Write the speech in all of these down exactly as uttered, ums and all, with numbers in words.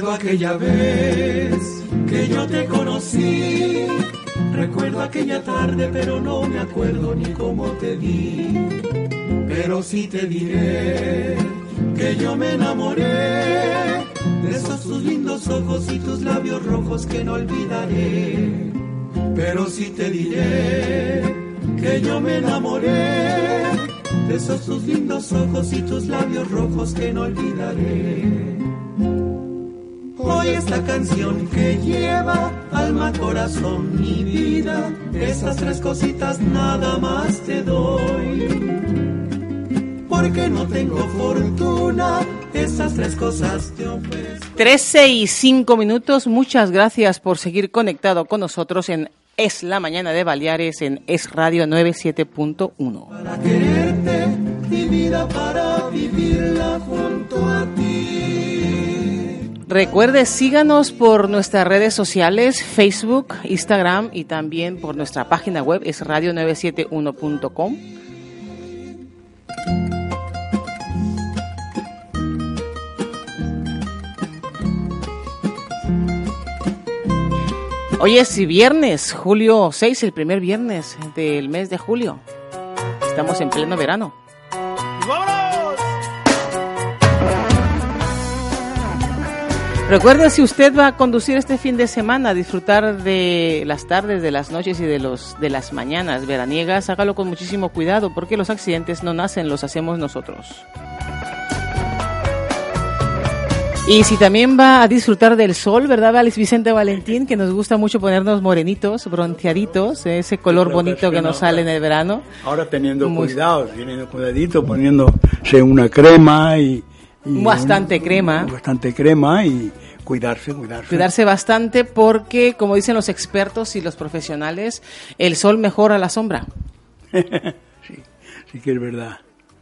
Recuerdo aquella vez que yo te conocí. Recuerdo aquella tarde, pero no me acuerdo ni cómo te vi. Pero sí te diré que yo me enamoré de esos tus lindos ojos y tus labios rojos que no olvidaré. Pero sí te diré que yo me enamoré de esos tus lindos ojos y tus labios rojos que no olvidaré. Hoy esta canción que lleva alma, corazón y vida, esas tres cositas nada más te doy. Porque no tengo fortuna, esas tres cosas te ofrezco. trece y cinco minutos, muchas gracias por seguir conectado con nosotros en Es la Mañana de Baleares en Es Radio noventa y siete punto uno. Para quererte, mi vida para vivirla junto a ti. Recuerde, síganos por nuestras redes sociales, Facebook, Instagram y también por nuestra página web es radio novecientos setenta y uno punto com. Hoy es viernes, julio seis, el primer viernes del mes de julio. Estamos en pleno verano. ¡Vámonos! Recuerde, si usted va a conducir este fin de semana, a disfrutar de las tardes, de las noches y de los de las mañanas veraniegas, hágalo con muchísimo cuidado porque los accidentes no nacen, los hacemos nosotros. Y si también va a disfrutar del sol, ¿verdad, Alex Vicente Valentín? Que nos gusta mucho ponernos morenitos, bronceaditos, ese color bonito que nos sale en el verano. Ahora teniendo Muy... cuidado, teniendo cuidadito, poniéndose una crema y... y bastante un, crema. Bastante crema y cuidarse, cuidarse. Cuidarse bastante porque, como dicen los expertos y los profesionales, el sol mejora la sombra. sí, sí que es verdad.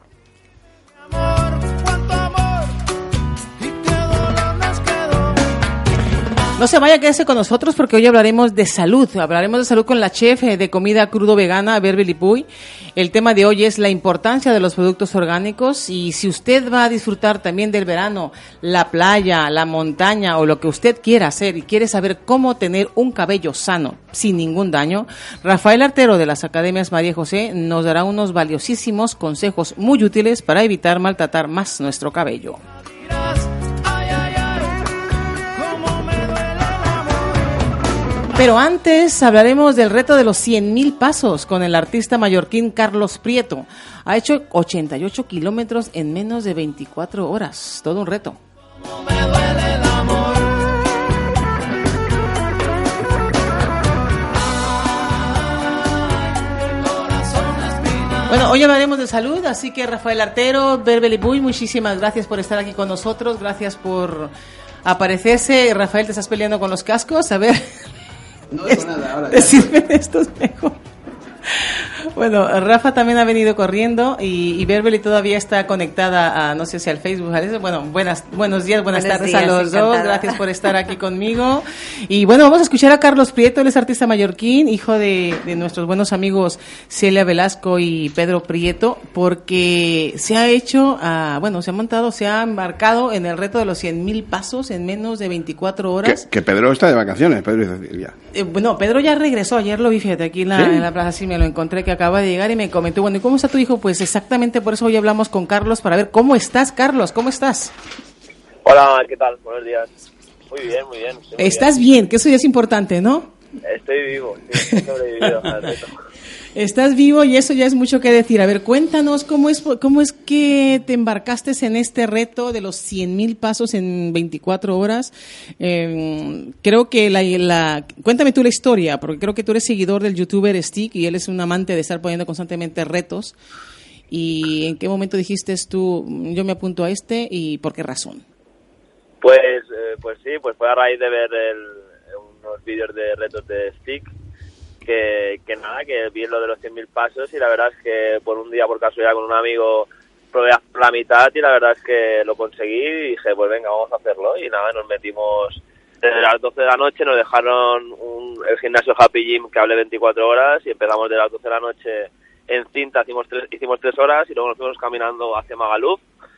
No se vaya, quédese con nosotros porque hoy hablaremos de salud. Hablaremos de salud con la chef de comida crudo vegana, Berbeli Puy. El tema de hoy es la importancia de los productos orgánicos y si usted va a disfrutar también del verano, la playa, la montaña o lo que usted quiera hacer y quiere saber cómo tener un cabello sano, sin ningún daño, Rafael Artero de las Academias María José nos dará unos valiosísimos consejos muy útiles para evitar maltratar más nuestro cabello. Pero antes hablaremos del reto de los cien mil pasos con el artista mallorquín Carlos Prieto. Ha hecho ochenta y ocho kilómetros en menos de veinticuatro horas. Todo un reto. No me duele el amor. Bueno, hoy hablaremos de salud, así que Rafael Artero, Berbeli Puy, muchísimas gracias por estar aquí con nosotros. Gracias por aparecerse. Rafael, ¿te estás peleando con los cascos? A ver... No digo nada, ahora. ¿Te sirven estos mejor? Bueno, Rafa también ha venido corriendo y, y Berbeli todavía está conectada a, no sé si al Facebook. Bueno, buenas, buenos días, buenas Buenos tardes días, a los encantada. dos. Gracias por estar aquí conmigo. Y bueno, vamos a escuchar a Carlos Prieto, él es artista mallorquín, hijo de, de nuestros buenos amigos Celia Velasco y Pedro Prieto, porque se ha hecho, uh, bueno, se ha montado, se ha embarcado en el reto de los cien mil pasos en menos de veinticuatro horas. Que, que Pedro está de vacaciones, Pedro y Cecilia. Eh, bueno, Pedro ya regresó, ayer lo vi, fíjate, aquí en la, ¿Sí? en la plaza, sí me lo encontré, que acaba de llegar y me comentó, bueno, ¿y cómo está tu hijo? Pues exactamente por eso hoy hablamos con Carlos, para ver cómo estás, Carlos, ¿cómo estás? Hola, ¿qué tal? Buenos días. Muy bien, muy bien. Muy Estás bien. bien, que eso ya es importante, ¿no? Estoy vivo, sí, he sobrevivido al reto. Estás vivo y eso ya es mucho que decir. A ver, cuéntanos cómo es cómo es que te embarcaste en este reto de los cien mil pasos en veinticuatro horas. Eh, creo que la, la... Cuéntame tú la historia, porque creo que tú eres seguidor del youtuber Stick y él es un amante de estar poniendo constantemente retos. ¿Y en qué momento dijiste tú, yo me apunto a este y por qué razón? Pues, eh, pues sí, pues fue a raíz de ver el, unos vídeos de retos de Stick. Que, que nada, que vi lo de los cien mil pasos y la verdad es que por un día, por casualidad, con un amigo probé a la mitad y la verdad es que lo conseguí y dije, pues venga, vamos a hacerlo. Y nada, nos metimos desde las doce de la noche, nos dejaron un, el gimnasio Happy Gym que hable veinticuatro horas y empezamos de las doce de la noche en cinta, hicimos tres, hicimos tres horas y luego nos fuimos caminando hacia Magaluf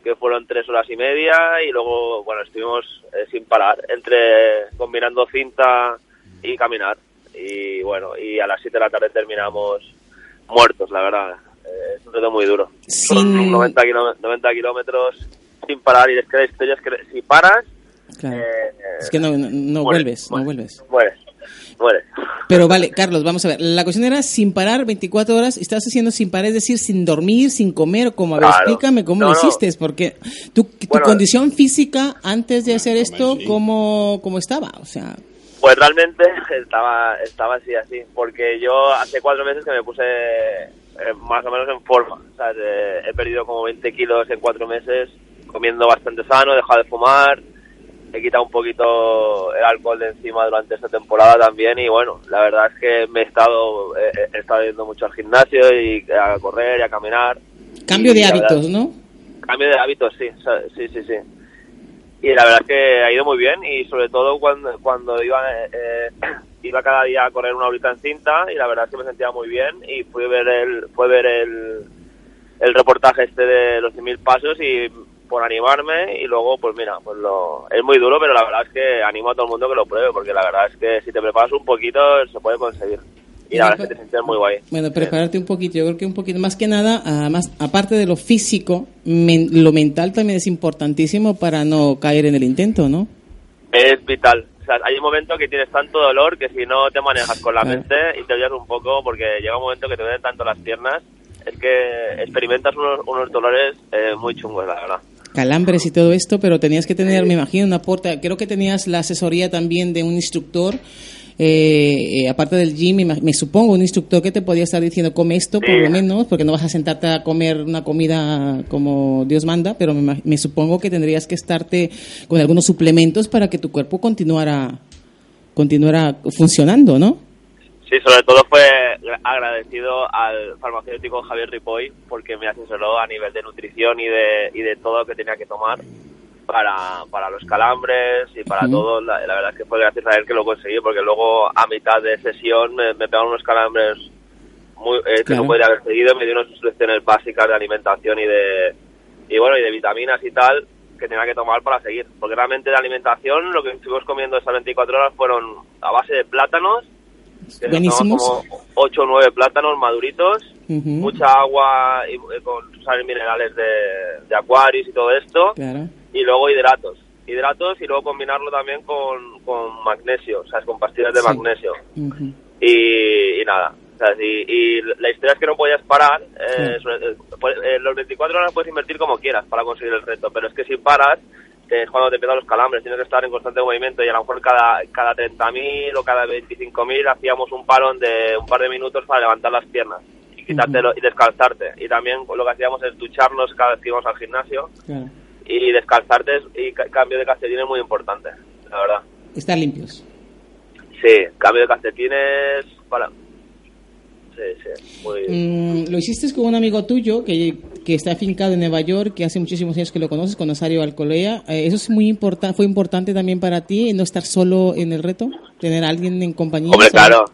que fueron tres horas y media, y luego, bueno, estuvimos eh, sin parar, entre combinando cinta y caminar. Y bueno, y a las siete de la tarde terminamos muertos, la verdad. Eh, es un reto muy duro. Sin... Son noventa kilómetros sin parar, y es que la historia es que si paras... Claro. Eh, es que no, no, no vuelves, no vuelves. Mueres, mueres. Pero vale, Carlos, vamos a ver. La cuestión era sin parar veinticuatro horas. Estás haciendo sin parar, es decir, sin dormir, sin comer, como a ver, Claro. explícame cómo No, lo no. hiciste, porque tu, tu Bueno, condición física antes de hacer esto, ¿cómo, cómo estaba? O sea, Pues realmente estaba estaba así, así, porque yo hace cuatro meses que me puse eh, más o menos en forma. O sea, eh, he perdido como veinte kilos en cuatro meses, comiendo bastante sano, he dejado de fumar, he quitado un poquito el alcohol de encima durante esta temporada también, y bueno, la verdad es que me he estado eh, he estado yendo mucho al gimnasio y a correr y a caminar. cambio Y de la hábitos, verdad- ¿no? Cambio de hábitos, sí, o sea, sí, sí, sí. Y la verdad es que ha ido muy bien, y sobre todo cuando cuando iba eh, iba cada día a correr una horita en cinta, y la verdad es que me sentía muy bien, y fui ver el fue ver el el reportaje este de los cien mil pasos, y por animarme, y luego pues mira, pues lo es muy duro, pero la verdad es que animo a todo el mundo que lo pruebe, porque la verdad es que si te preparas un poquito se puede conseguir. Y la verdad es que te sientes muy guay. Bueno, prepararte un poquito, yo creo que un poquito, más que nada, además, aparte de lo físico, men- lo mental también es importantísimo para no caer en el intento, ¿no? Es vital. O sea, hay un momento que tienes tanto dolor que si no te manejas con la Claro. mente y te olvidas un poco, porque llega un momento que te duelen tanto las piernas, es que experimentas unos, unos dolores eh, muy chungos, la verdad. Calambres y todo esto, pero tenías que tener, me imagino, una aporte. Creo que tenías la asesoría también de un instructor, eh, eh, aparte del gym, me, ima- me supongo, un instructor que te podía estar diciendo, come esto, por Sí. lo menos, porque no vas a sentarte a comer una comida como Dios manda, pero me, ima- me supongo que tendrías que estarte con algunos suplementos para que tu cuerpo continuara, continuara funcionando, ¿no? Sí, sobre todo fue agradecido al farmacéutico Javier Ripoll, porque me asesoró a nivel de nutrición y de, y de todo lo que tenía que tomar para, para los calambres y para Ujú. todo. La, la verdad es que fue gracias a él que lo conseguí, porque luego a mitad de sesión me, me pegaron unos calambres muy, eh, que Claro. no podría haber seguido, me dio unas instrucciones básicas de alimentación y de y bueno y de vitaminas y tal que tenía que tomar para seguir, porque realmente de alimentación lo que estuvimos comiendo esas veinticuatro horas fueron a base de plátanos, que nos Buenísimos. tomamos como ocho o nueve plátanos maduritos, Ujú. mucha agua y, y con sales minerales de, de Aquarius y todo esto, Claro. y luego hidratos. Hidratos y luego combinarlo también con, con magnesio, o sea, con pastillas de Sí. magnesio. Ujú. Y, y nada, o sea, y, y la historia es que no podías parar. Eh, Sí. sobre- eh, pues, eh, los veinticuatro horas puedes invertir como quieras para conseguir el reto, pero es que si paras, que es cuando te empiezan los calambres, tienes que estar en constante movimiento, y a lo mejor cada, cada treinta mil o cada veinticinco mil hacíamos un parón de un par de minutos para levantar las piernas y quitártelo y descalzarte. Y también lo que hacíamos es ducharnos cada vez que íbamos al gimnasio, Claro. y descalzarte es- y ca- cambio de calcetín es muy importante, la verdad. Estar limpios. Sí, cambio de calcetines para... Sí, sí, muy... Mm, lo hiciste con un amigo tuyo que, que está afincado en Nueva York, que hace muchísimos años que lo conoces, con Nazario Alcolea. Eh, ¿Eso es muy importa fue importante también para ti, no estar solo en el reto? ¿Tener a alguien en compañía? Hombre, ¿Solo? claro.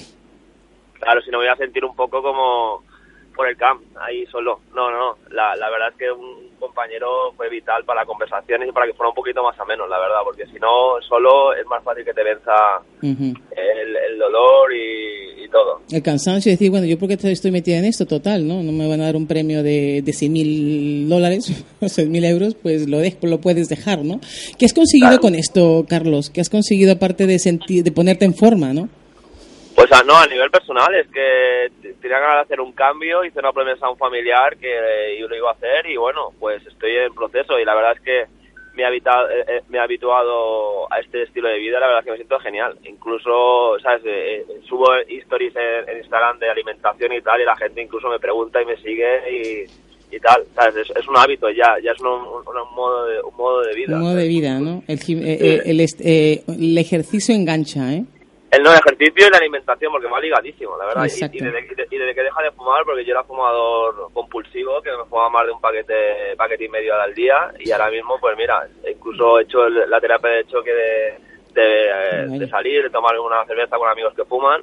Claro, si no me voy a sentir un poco como por el camp, ahí solo. No, no, no. La, la verdad es que un compañero fue vital para la conversación y para que fuera un poquito más ameno, la verdad, porque si no, solo es más fácil que te venza Ujú. el, el dolor y, y todo. El cansancio y decir, bueno, ¿yo por qué estoy metida en esto? Total, ¿no? No me van a dar un premio de, de cien mil dólares o seis mil euros, pues lo, dejo, lo puedes dejar, ¿no? ¿Qué has conseguido Claro. con esto, Carlos? ¿Qué has conseguido aparte de, sentir, de ponerte en forma, no? Pues ah, no, a nivel personal es que t- tenía ganas de hacer un cambio, hice una promesa a un familiar que eh, yo lo iba a hacer, y bueno, pues estoy en proceso, y la verdad es que me he, habitado, eh, eh, me he habituado a este estilo de vida. La verdad es que me siento genial. Incluso, ¿sabes? Eh, eh, subo stories en, en Instagram de alimentación y tal, y la gente incluso me pregunta y me sigue y, y tal, ¿sabes? Es, es un hábito ya, ya es un, un, un modo, de, un modo de vida. Un modo de vida, ¿no? El, gim- eh, eh, el, est- eh, el ejercicio engancha, ¿eh? El no ejercicio y la alimentación, porque va ligadísimo, la verdad. Y, Exacto. y, desde, y de- y desde que deja de fumar, porque yo era fumador compulsivo, que me fumaba más de un paquete, paquete y medio al día, y ahora mismo, pues mira, incluso he hecho el- la terapia de choque de, de, eh, de salir, de tomar una cerveza con amigos que fuman,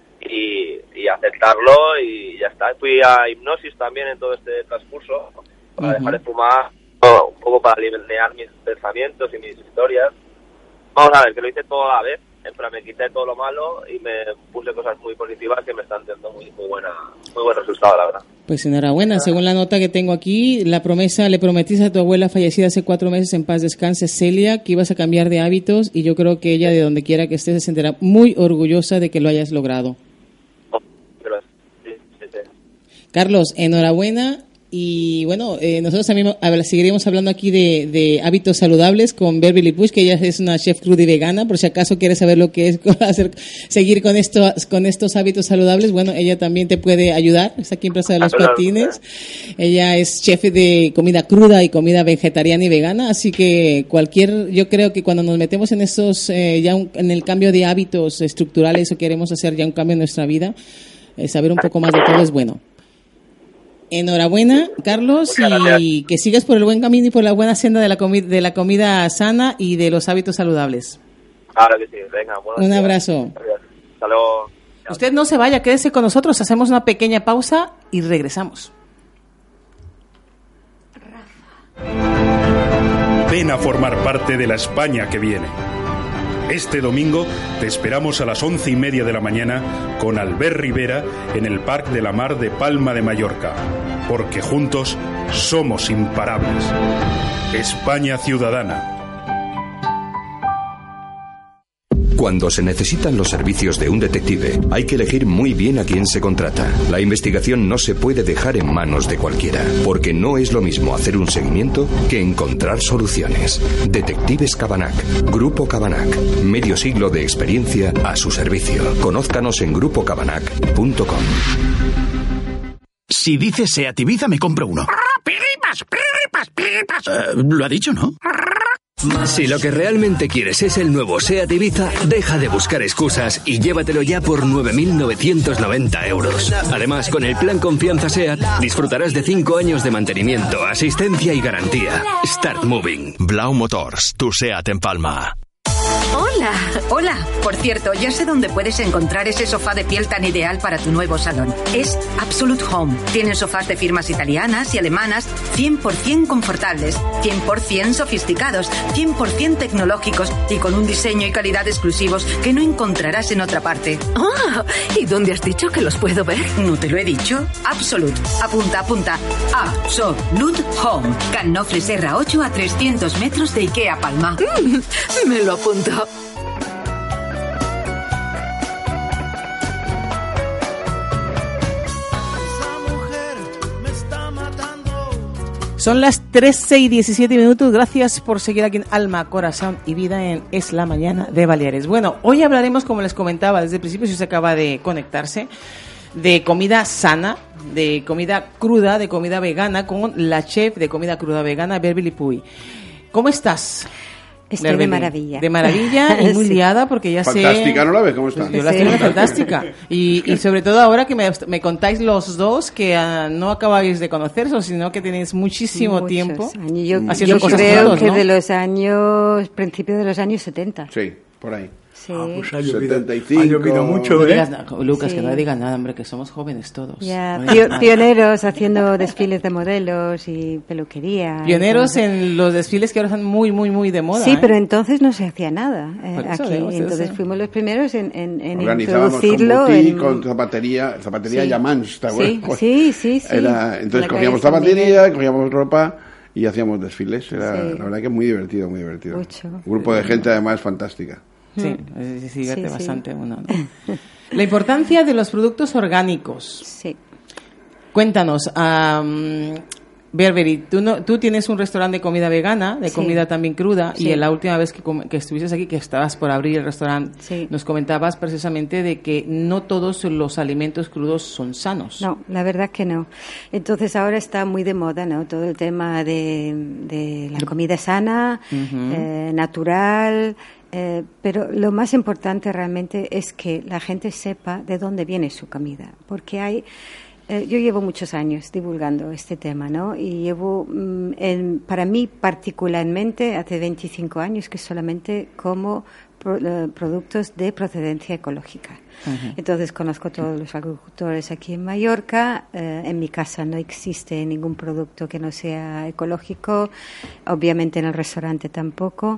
y, y aceptarlo, y ya está. Fui a hipnosis también en todo este transcurso, para Ujú. dejar de fumar. No, poco para alinear mis pensamientos y mis historias. Vamos a ver, que lo hice todo a la vez, en plan me quité todo lo malo y me puse cosas muy positivas que me están dando muy, muy, buena, muy buen resultado, la verdad. Pues enhorabuena, según la nota que tengo aquí, la promesa, le prometiste a tu abuela fallecida hace cuatro meses, en paz descanse, Celia, que ibas a cambiar de hábitos, y yo creo que ella, de donde quiera que estés, se sentirá muy orgullosa de que lo hayas logrado. Sí, sí, sí. Carlos, enhorabuena. Y bueno, eh, nosotros también seguiremos hablando aquí de, de hábitos saludables con Beverly Puig, que ella es una chef cruda y vegana, por si acaso quieres saber lo que es hacer, seguir con estos, con estos hábitos saludables. Bueno, ella también te puede ayudar, está aquí en Plaza de los Patines. Ella es chef de comida cruda y comida vegetariana y vegana, así que cualquier, yo creo que cuando nos metemos en esos, eh, ya un, en el cambio de hábitos estructurales o queremos hacer ya un cambio en nuestra vida, eh, saber un poco más de todo es bueno. Enhorabuena, Carlos, y que sigas por el buen camino y por la buena senda de la, comi- de la comida sana y de los hábitos saludables. Claro que sí, venga. Un días. Abrazo. Gracias. Hasta luego. Usted no se vaya, quédese con nosotros, hacemos una pequeña pausa y regresamos. Ven a formar parte de la España que viene. Este domingo te esperamos a las once y media de la mañana con Albert Rivera en el Parc de la Mar de Palma de Mallorca, porque juntos somos imparables. España Ciudadana. Cuando se necesitan los servicios de un detective, hay que elegir muy bien a quién se contrata. La investigación no se puede dejar en manos de cualquiera, porque no es lo mismo hacer un seguimiento que encontrar soluciones. Detectives Cabanac, Grupo Cabanac, medio siglo de experiencia a su servicio. Conózcanos en grupo cabanac punto com. Si dices Seat Ibiza, me compro uno. ¡Piripas, piripas, piripas! Uh, lo ha dicho, ¿no? Si lo que realmente quieres es el nuevo Seat Ibiza, deja de buscar excusas y llévatelo ya por nueve mil novecientos noventa euros. Además, con el plan Confianza Seat, disfrutarás de cinco años de mantenimiento, asistencia y garantía. Start Moving. Blau Motors, tu Seat en Palma. Hola, hola. Por cierto, ya sé dónde puedes encontrar ese sofá de piel tan ideal para tu nuevo salón. Es Absolute Home. Tienen sofás de firmas italianas y alemanas cien por ciento confortables, cien por ciento sofisticados, cien por ciento tecnológicos y con un diseño y calidad exclusivos que no encontrarás en otra parte. Ah, ¿y dónde has dicho que los puedo ver? ¿No te lo he dicho? Absolute. Apunta, apunta. Absolute Home. Canofre Serra ocho a trescientos metros de Ikea Palma. Mm, me lo apunto. Son las trece y diecisiete minutos. Gracias por seguir aquí en Alma, Corazón y Vida en Es la Mañana de Baleares. Bueno, hoy hablaremos, como les comentaba desde el principio, si se acaba de conectarse, de comida sana, de comida cruda, de comida vegana, con la chef de comida cruda vegana, Beverly Puig. ¿Cómo estás? Estoy Beverly. de maravilla. De maravilla y muy sí. liada porque ya fantástica, sé... Fantástica, ¿no la ves? ¿Cómo está? Yo la sí. estoy fantástica. Y, y sobre todo ahora que me, me contáis los dos que uh, no acabáis de conoceros, sino que tenéis muchísimo Muchos tiempo años. Yo, haciendo yo cosas creo juntos, que ¿no? de los años, principios de los años setenta. Sí, por ahí. Sí. Ah, pues ha llovido, setenta y cinco. ha llovido mucho, no ¿eh? digas nada, Lucas, sí. que no digas nada, hombre, que somos jóvenes todos. Ya, no Pio- pioneros haciendo desfiles de modelos y peluquería. Pioneros y en los desfiles que ahora están muy, muy, muy de moda. Sí, ¿eh? pero entonces no se hacía nada eh, eso aquí. digo, sí, Entonces sí. fuimos los primeros en, en, en Organizábamos introducirlo. con boutique, en... con zapatería, zapatería Sí. Yamans, ¿te acuerdas? Sí, sí, sí. sí. Era, entonces La cogíamos calle San zapatería, Miguel. cogíamos ropa y hacíamos desfiles. Era, Sí. la verdad que muy divertido, muy divertido. Mucho. Un grupo de gente además fantástica. Sí, sí, sí, divierte Sí, sí. bastante uno, ¿no? La importancia de los productos orgánicos. Sí. Cuéntanos, um, Beverly, tú, no, tú tienes un restaurante de comida vegana, de Sí. comida también cruda, Sí. y la última vez que, com- que estuviste aquí, que estabas por abrir el restaurante, Sí. nos comentabas precisamente de que no todos los alimentos crudos son sanos. No, la verdad que no. Entonces ahora está muy de moda, ¿no? Todo el tema de, de la comida sana, Ujú. eh, natural, eh, pero lo más importante realmente es que la gente sepa de dónde viene su comida, porque hay... Eh, yo llevo muchos años divulgando este tema, ¿no? Y llevo, mm, en, para mí particularmente, hace veinticinco años que solamente como pro, uh, productos de procedencia ecológica. Uh-huh. Entonces conozco a todos los agricultores aquí en Mallorca. Uh, en mi casa no existe ningún producto que no sea ecológico, obviamente en el restaurante tampoco.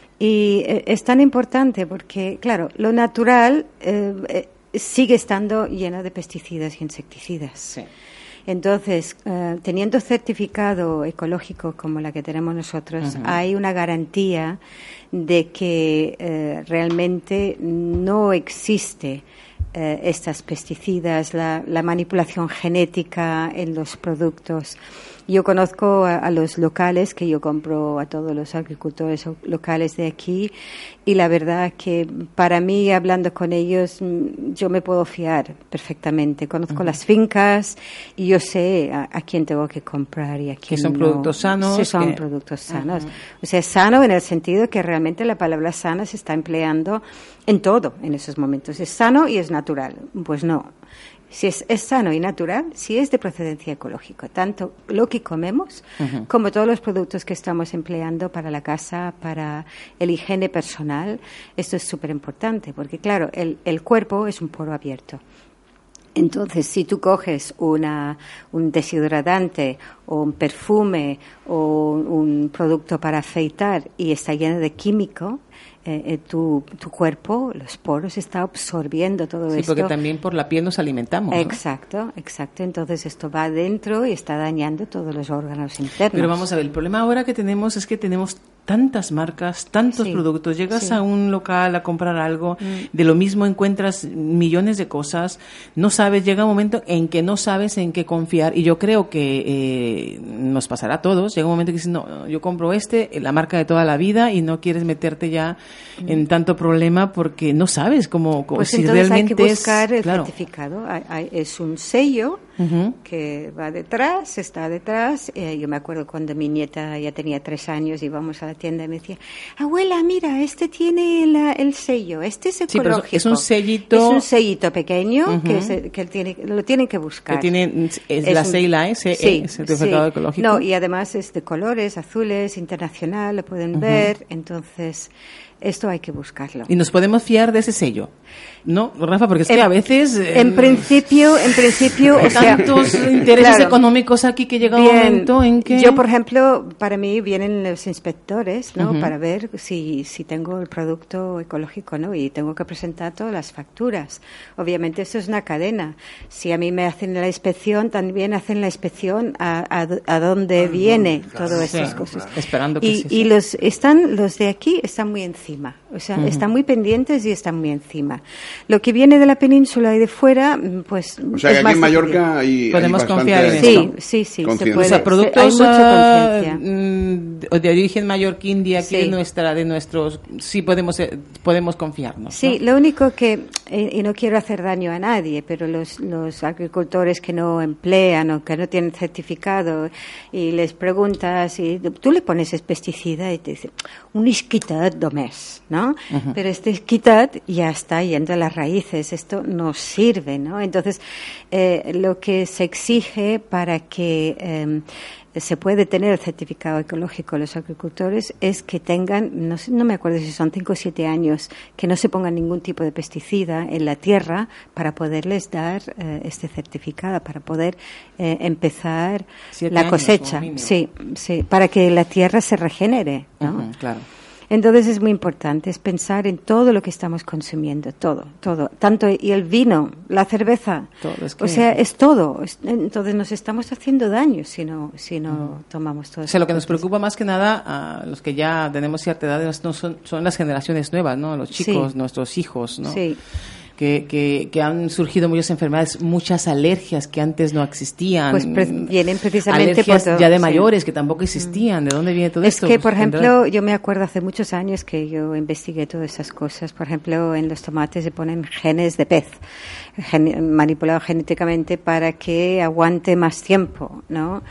Y eh, es tan importante porque, claro, lo natural eh, eh, sigue estando lleno de pesticidas y insecticidas. Sí. Entonces, uh, teniendo certificado ecológico como la que tenemos nosotros, uh-huh. hay una garantía de que uh, realmente no existe uh, estas pesticidas, la, la manipulación genética en los productos. Yo conozco a, a los locales, que yo compro a todos los agricultores locales de aquí, y la verdad que para mí, hablando con ellos, yo me puedo fiar perfectamente. Conozco uh-huh. las fincas y yo sé a, a quién tengo que comprar y a quién que son no. productos sanos. Sí, son que... productos sanos. Uh-huh. O sea, sano en el sentido que realmente la palabra sana se está empleando en todo en esos momentos. Es sano y es natural. Pues no. Si es, es sano y natural, si es de procedencia ecológica, tanto lo que comemos uh-huh. como todos los productos que estamos empleando para la casa, para el higiene personal, esto es súper importante, porque claro, el, el cuerpo es un poro abierto. Entonces, si tú coges una, un deshidratante o un perfume o un producto para afeitar y está lleno de químico, Eh, tu, tu cuerpo, los poros, está absorbiendo todo sí, esto. Sí, porque también por la piel nos alimentamos, ¿no? Exacto, exacto. Entonces esto va adentro y está dañando todos los órganos internos. Pero vamos a ver, el problema ahora que tenemos es que tenemos tantas marcas, tantos sí, productos. Llegas sí. a un local a comprar algo, mm. de lo mismo encuentras millones de cosas, no sabes, llega un momento en que no sabes en qué confiar, y yo creo que eh, nos pasará a todos. Llega un momento que dices, no, yo compro este, la marca de toda la vida, y no quieres meterte ya en tanto problema porque no sabes cómo, cómo pues si entonces realmente hay que buscar es, el claro. certificado. Hay, hay, es un sello uh-huh. que va detrás, está detrás. Eh, yo me acuerdo cuando mi nieta ya tenía tres años, íbamos a la tienda y me decía, abuela, mira, este tiene la, el sello, este es ecológico. Sí, pero es un sellito. Es un sellito pequeño uh-huh. que, se, que tiene, lo tienen que buscar. Que tiene, es, es la C I L A, ese sí, certificado sí. ecológico. No, y además es de colores, azules, internacional, lo pueden uh-huh. ver, entonces esto hay que buscarlo. ¿Y nos podemos fiar de ese sello? ¿No, Rafa? Porque es que en, a veces... Eh, en principio, en principio... Hay o sea, tantos intereses claro, económicos aquí que llega bien, un momento en que... Yo, por ejemplo, para mí vienen los inspectores, ¿no? Uh-huh. Para ver si, si tengo el producto ecológico, ¿no? Y tengo que presentar todas las facturas. Obviamente esto es una cadena. Si a mí me hacen la inspección, también hacen la inspección a, a, a dónde ah, viene claro, todas estas sí, cosas. Claro. Esperando que y, sí, y sí. los, están, los de aquí están muy encima. O sea, uh-huh. están muy pendientes y están muy encima. Lo que viene de la península y de fuera, pues... O sea, que aquí en Mallorca hay, podemos hay confiar en sí, esto. Sí, sí, sí. se puede. O sea, productos hay mucha conciencia. Uh, de origen mallorquín de aquí sí. de nuestra, de nuestros... Sí podemos, podemos confiarnos. Sí, ¿no? lo único que, eh, y no quiero hacer daño a nadie, pero los, los agricultores que no emplean o que no tienen certificado y les preguntas, y tú le pones ese pesticida y te dice, un isquitat domés, ¿no? Uh-huh. Pero este isquitat ya está yendo a las raíces, esto no sirve, ¿no? Entonces, eh, lo que se exige para que eh, se puede tener el certificado ecológico de los agricultores es que tengan, no sé, no me acuerdo si son cinco o siete años, que no se ponga ningún tipo de pesticida en la tierra para poderles dar eh, este certificado, para poder eh, empezar siete la años, cosecha, sí, sí, para que la tierra se regenere, ¿no? Uh-huh, claro. Entonces es muy importante, es pensar en todo lo que estamos consumiendo, todo, todo, tanto y el vino, la cerveza, todo, es que... o sea, es todo. Entonces nos estamos haciendo daño si no, si no mm. tomamos todo. O sea, lo que nos preocupa más que nada a los que ya tenemos cierta edad no son, son las generaciones nuevas, ¿no? Los chicos, sí. nuestros hijos, ¿no? Sí. Que, que, que han surgido muchas enfermedades, muchas alergias que antes no existían. Pues pre- vienen precisamente alergias por todo, ya de sí. mayores que tampoco existían. ¿De dónde viene todo es esto? Es que, por pues, ejemplo, yo me acuerdo hace muchos años que yo investigué todas esas cosas. Por ejemplo, en los tomates se ponen genes de pez, gen- manipulados genéticamente para que aguante más tiempo, ¿no?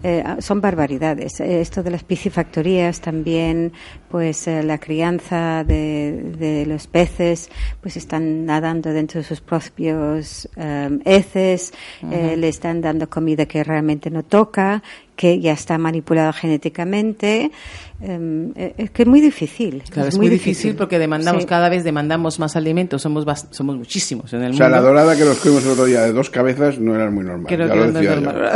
eh, son barbaridades. Esto de las piscifactorías también, pues eh, la crianza de, de los peces, pues están nadando dentro de sus propios eh, heces, uh-huh. eh, le están dando comida que realmente no toca, que ya está manipulada genéticamente. Eh, es que es muy difícil. Claro, es, es muy, muy difícil. difícil porque demandamos sí. cada vez demandamos más alimentos, somos bas- somos muchísimos en el o mundo. sea, la dorada que nos comimos el otro día de dos cabezas no era muy normal. Creo ya que lo no decía es normal.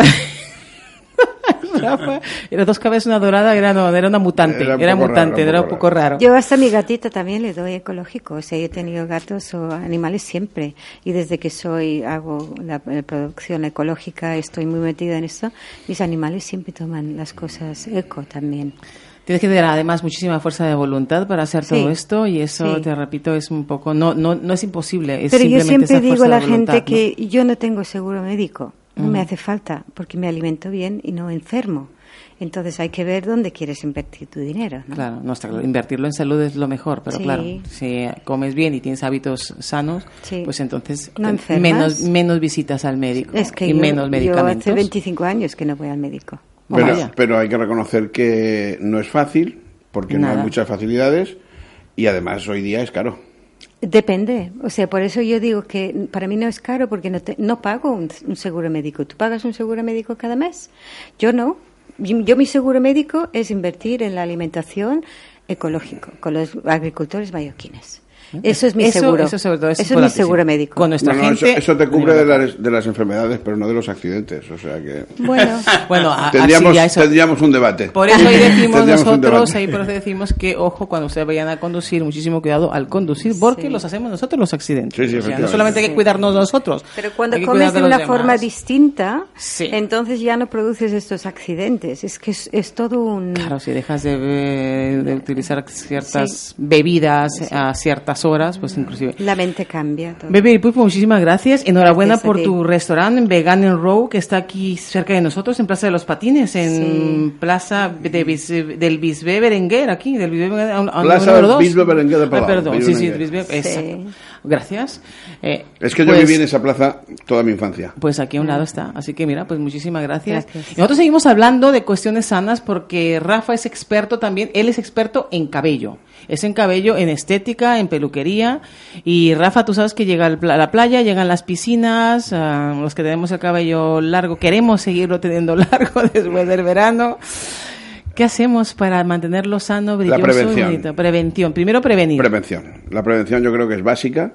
Rafa, era dos cabezas, una dorada, era, no, era una mutante, era, era mutante, raro, era un poco raro. Yo hasta a mi gatita también le doy ecológico, o sea, yo he tenido gatos o animales siempre, y desde que soy, hago la, la producción ecológica, estoy muy metida en esto, mis animales siempre toman las cosas eco también. Tienes que tener además muchísima fuerza de voluntad para hacer sí, todo esto y eso, sí. te repito, es un poco, no no no es imposible, es Pero yo simplemente siempre esa digo a la fuerza de voluntad, gente ¿no? que yo no tengo seguro médico, no Uh-huh. me hace falta, porque me alimento bien y no enfermo. Entonces hay que ver dónde quieres invertir tu dinero, ¿no? Claro, no está claro. Invertirlo en salud es lo mejor, pero Sí. claro, si comes bien y tienes hábitos sanos, Sí. pues entonces ¿No eh, enfermas? menos menos visitas al médico Es que y yo, menos yo medicamentos. hace veinticinco años que no voy al médico. Pero, vaya. pero hay que reconocer que no es fácil, porque no Nada. hay muchas facilidades y además hoy día es caro. Depende, o sea, por eso yo digo que para mí no es caro porque no, te, no pago un, un seguro médico. ¿Tú pagas un seguro médico cada mes? Yo no. Yo, yo mi seguro médico es invertir en la alimentación ecológica con los agricultores mallorquines. Eso es mi Eso- seguro. eso sobre todo es eso es mi importantísimo. seguro médico. Con nuestra No, no, gente. eso, eso te cubre de las, de las enfermedades, pero no de los accidentes. O sea que Bueno, Bueno, a- tendríamos, así ya eso- tendríamos un debate. Por eso ahí decimos Tendríamos un nosotros, debate. ahí por eso decimos que, ojo, cuando ustedes vayan a conducir, muchísimo cuidado al conducir, porque Sí. los hacemos nosotros los accidentes. Sí, sí, O sea, no efectivamente. solamente hay que cuidarnos nosotros. pero cuando hay que comes cuidar de los una demás. forma distinta, Sí. entonces ya no produces estos accidentes. Es que es, es todo un... Claro, si dejas de, be- de utilizar ciertas bebidas a ciertas horas, pues inclusive. La mente cambia. Todo. Bebe, pues muchísimas gracias. Enhorabuena Gracias a por ti. tu restaurante Vegan and Row, que está aquí cerca de nosotros, en Plaza de los Patines, en Sí. Plaza de Bis- del Bisbe Berenguer, aquí, del Bisbe Berenguer, a- a- Plaza número dos. Bisbe Berenguer de Palau, Ah, perdón, Bisbe sí, sí, Berenguer. Bisbe, Sí. exacto. Gracias. Eh, Es que yo pues- viví en esa plaza toda mi infancia. Pues aquí a un lado está. Así que mira, pues muchísimas gracias. Gracias. Y nosotros seguimos hablando de cuestiones sanas porque Rafa es experto también. Él es experto en cabello. Es en cabello, en estética, en peluquería. Y Rafa, tú sabes que llega al pla- a la playa, llegan las piscinas, ah, los que tenemos el cabello largo, queremos seguirlo teniendo largo después del verano. ¿Qué hacemos para mantenerlo sano, brilloso prevención. y bonito? Prevención. Primero prevenir. Prevención. La prevención yo creo que es básica.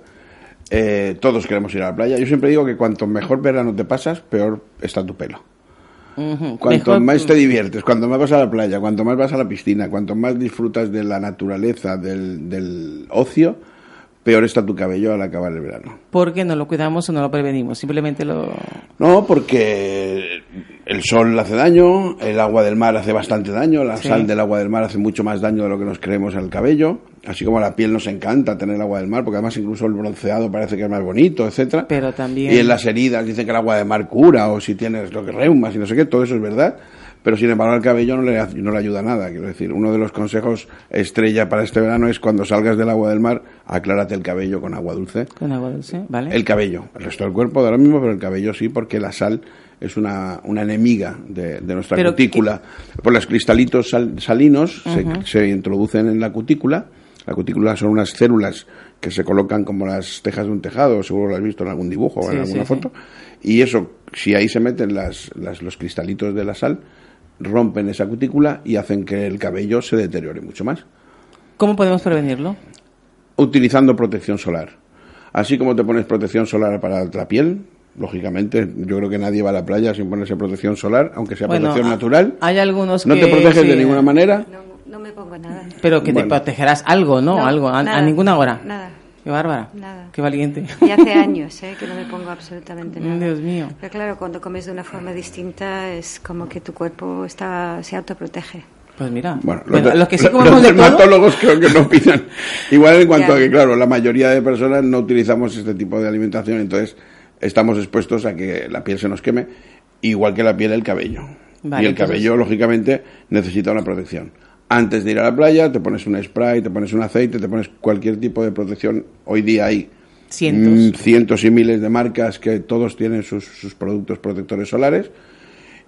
Eh, todos queremos ir a la playa. Yo siempre digo que cuanto mejor verano te pasas, peor está tu pelo. Ujú. Cuanto Mejor- más te diviertes, cuanto más vas a la playa, cuanto más vas a la piscina, cuanto más disfrutas de la naturaleza, del, del ocio, peor está tu cabello al acabar el verano. ¿Por qué no lo cuidamos o no lo prevenimos? Simplemente lo... No, porque el sol hace daño, el agua del mar hace bastante daño, la Sí. sal del agua del mar hace mucho más daño de lo que nos creemos al cabello, así como a la piel nos encanta tener el agua del mar, porque además incluso el bronceado parece que es más bonito, etcétera. Pero también... Y en las heridas dicen que el agua de mar cura, o si tienes lo que reumas y no sé qué, todo eso es verdad. Pero sin embargo al cabello no le, hace- no le ayuda nada. Quiero decir, uno de los consejos estrella para este verano es cuando salgas del agua del mar, aclárate el cabello con agua dulce. Con agua dulce, ¿vale? El cabello, el resto del cuerpo de ahora mismo, pero el cabello sí, porque la sal es una, una enemiga de, de nuestra Pero cutícula. Por los cristalitos sal- salinos Ujú. se, se introducen en la cutícula. La cutícula son unas células que se colocan como las tejas de un tejado, seguro lo has visto en algún dibujo o Sí, en alguna sí, foto. Y eso, si ahí se meten las, las, los cristalitos de la sal, rompen esa cutícula y hacen que el cabello se deteriore mucho más. ¿Cómo podemos prevenirlo? Utilizando protección solar. Así como te pones protección solar para la piel, lógicamente, yo creo que nadie va a la playa sin ponerse protección solar, aunque sea Bueno, protección a- natural. Hay algunos No que... te proteges sí, de ninguna manera. No me pongo nada. Pero que Bueno. te protegerás algo, ¿no? No, algo, a, a nada, ninguna hora. nada. Qué bárbara. Nada. Qué valiente. Y hace años ¿eh? que no me pongo absolutamente nada. Dios mío. Pero claro, cuando comes de una forma distinta es como que tu cuerpo está se autoprotege. Pues mira, Bueno, bueno, los, los que sí los comemos de todo... dermatólogos creo que no opinan. Igual en cuanto Ya. a que, claro, la mayoría de personas no utilizamos este tipo de alimentación, entonces estamos expuestos a que la piel se nos queme, igual que la piel el cabello. Vale, y el entonces- cabello, lógicamente, necesita una protección. Antes de ir a la playa, te pones un spray, te pones un aceite, te pones cualquier tipo de protección. Hoy día hay Cientos. mm, cientos y miles de marcas que todos tienen sus, sus productos protectores solares.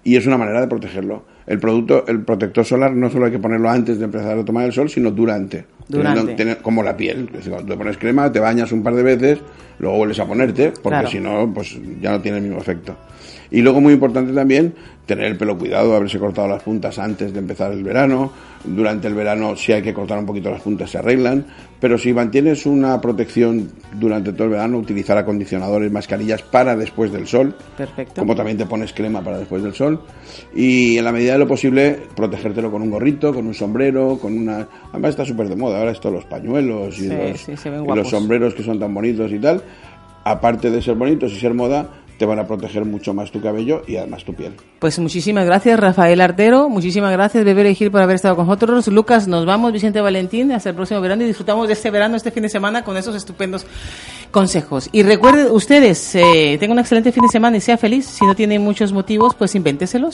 y es una manera de protegerlo. El producto, el protector solar no solo hay que ponerlo antes de empezar a tomar el sol, sino durante. Durante. Teniendo, tener, como la piel. Es decir, cuando te pones crema, te bañas un par de veces, luego vuelves a ponerte, porque claro. si no, pues ya no tiene el mismo efecto. Y luego, muy importante también, tener el pelo cuidado, haberse cortado las puntas antes de empezar el verano. Durante el verano, si hay que cortar un poquito las puntas, se arreglan. Pero si mantienes una protección durante todo el verano, utilizar acondicionadores, mascarillas para después del sol. Perfecto. Como también te pones crema para después del sol. Y en la medida de lo posible, protegértelo con un gorrito, con un sombrero, con una... Además está súper de moda ahora esto, los pañuelos y, Sí, los, sí, se ven y guapos. los sombreros que son tan bonitos y tal. Aparte de ser bonitos y ser moda, te van a proteger mucho más tu cabello y además tu piel. Pues muchísimas gracias, Rafael Artero. Muchísimas gracias, Bebé Regil, por haber estado con nosotros. Lucas, nos vamos, Vicente Valentín, hasta el próximo verano y disfrutamos de este verano, este fin de semana, con esos estupendos consejos. Y recuerden ustedes, eh, tengan un excelente fin de semana y sea feliz. Si no tienen muchos motivos, pues invénteselos.